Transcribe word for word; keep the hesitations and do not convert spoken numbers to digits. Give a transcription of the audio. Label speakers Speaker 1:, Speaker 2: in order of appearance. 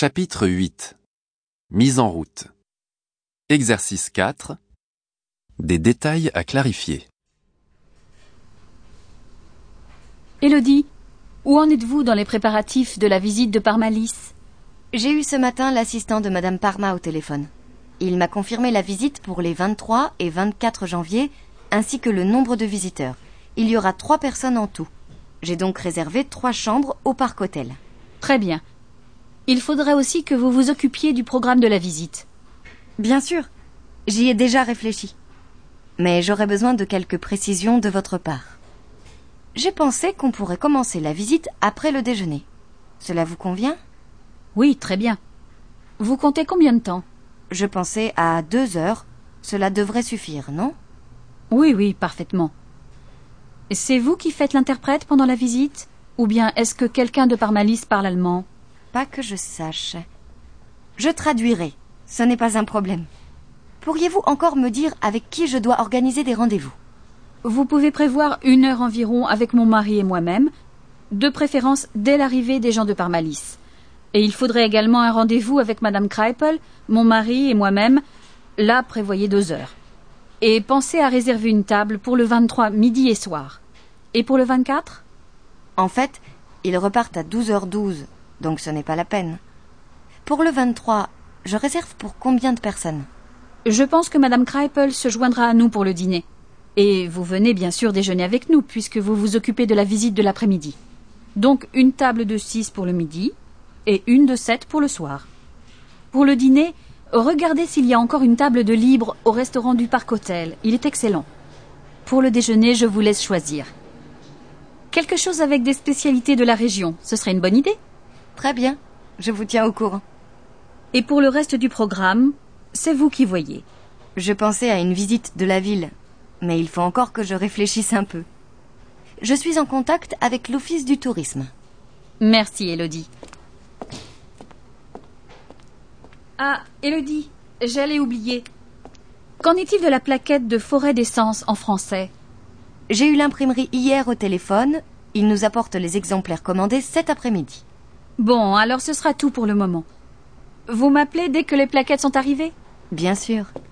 Speaker 1: Chapitre huit. Mise en route. Exercice quatre. Des détails à clarifier.
Speaker 2: Élodie, où en êtes-vous dans les préparatifs de la visite de Parmalis?
Speaker 3: J'ai eu ce matin l'assistant de Madame Parma au téléphone. Il m'a confirmé la visite pour les vingt-trois et vingt-quatre janvier, ainsi que le nombre de visiteurs. Il y aura trois personnes en tout. J'ai donc réservé trois chambres au Parc Hôtel.
Speaker 2: Très bien. Il faudrait aussi que vous vous occupiez du programme de la visite.
Speaker 3: Bien sûr, j'y ai déjà réfléchi. Mais j'aurais besoin de quelques précisions de votre part. J'ai pensé qu'on pourrait commencer la visite après le déjeuner. Cela vous convient ?
Speaker 2: Oui, très bien. Vous comptez combien de temps?
Speaker 3: Je pensais à deux heures. Cela devrait suffire, non ?
Speaker 2: Oui, oui, parfaitement. C'est vous qui faites l'interprète pendant la visite? Ou bien est-ce que quelqu'un de Parmalis parle allemand?
Speaker 3: Pas que je sache. Je traduirai. Ce n'est pas un problème. Pourriez-vous encore me dire avec qui je dois organiser des rendez-vous ?
Speaker 2: Vous pouvez prévoir une heure environ avec mon mari et moi-même, de préférence dès l'arrivée des gens de Parmalis. Et il faudrait également un rendez-vous avec Madame Kreipel, mon mari et moi-même. Là, prévoyez deux heures. Et pensez à réserver une table pour le vingt-trois midi et soir. Et pour le vingt-quatre ?
Speaker 3: En fait, ils repartent à douze heures douze, donc ce n'est pas la peine. Pour le vingt-trois, je réserve pour combien de personnes ?
Speaker 2: Je pense que Madame Kreipel se joindra à nous pour le dîner. Et vous venez bien sûr déjeuner avec nous, puisque vous vous occupez de la visite de l'après-midi. Donc une table de six pour le midi et une de sept pour le soir. Pour le dîner, regardez s'il y a encore une table de libre au restaurant du Parc Hôtel. Il est excellent. Pour le déjeuner, je vous laisse choisir. Quelque chose avec des spécialités de la région, ce serait une bonne idée ?
Speaker 3: Très bien, je vous tiens au courant.
Speaker 2: Et pour le reste du programme, c'est vous qui voyez.
Speaker 3: Je pensais à une visite de la ville, mais il faut encore que je réfléchisse un peu. Je suis en contact avec l'Office du tourisme.
Speaker 2: Merci, Élodie. Ah, Élodie, j'allais oublier. Qu'en est-il de la plaquette de forêt d'essence en français ?
Speaker 3: J'ai eu l'imprimerie hier au téléphone. Ils nous apportent les exemplaires commandés cet après-midi.
Speaker 2: Bon, alors ce sera tout pour le moment. Vous m'appelez dès que les plaquettes sont arrivées ?
Speaker 3: Bien sûr.